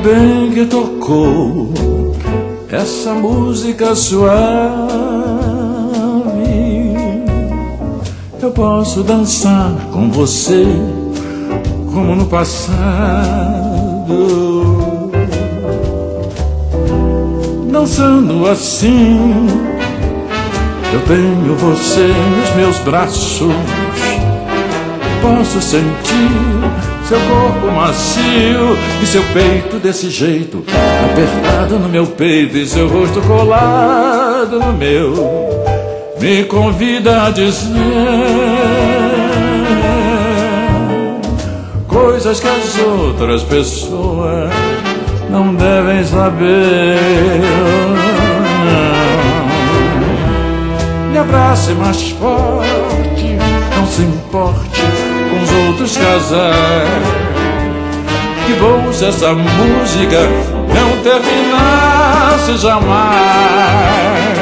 bem que tocou essa música suave. Eu posso dançar com você como no passado. Dançando assim, eu tenho você nos meus braços. Posso sentir seu corpo macio e seu peito desse jeito, apertado no meu peito e seu rosto colado no meu. Me convida a dizer coisas que as outras pessoas não devem saber. Me abrace mais forte, não se importe com os outros casais. Que bom se essa música não terminasse jamais.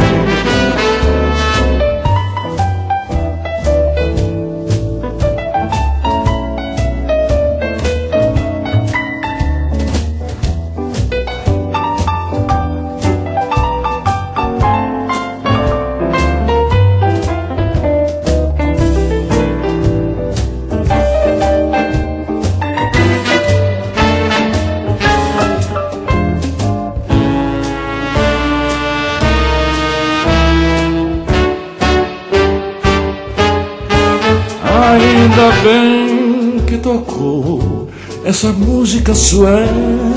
Ainda bem que tocou essa música suave.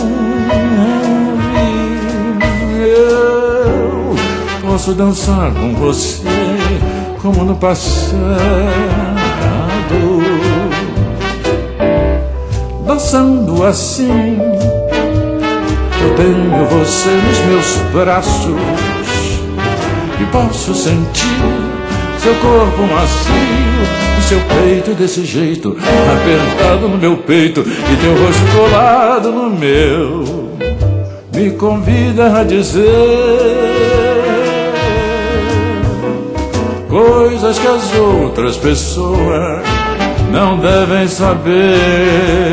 Eu posso dançar com você como no passado. Dançando assim, eu tenho você nos meus braços e posso sentir seu corpo macio e seu peito desse jeito, apertado no meu peito e teu rosto colado no meu. Me convida a dizer coisas que as outras pessoas não devem saber.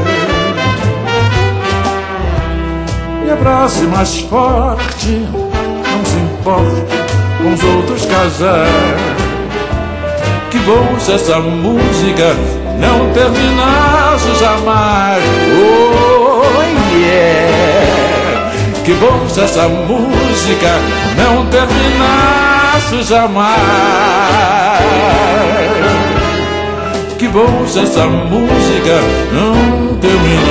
Me abrace mais forte, não se importe com os outros casais. Que bom se essa música não terminasse jamais. Oh yeah! Que bom se essa música não terminasse jamais. Que bom se essa música não terminasse.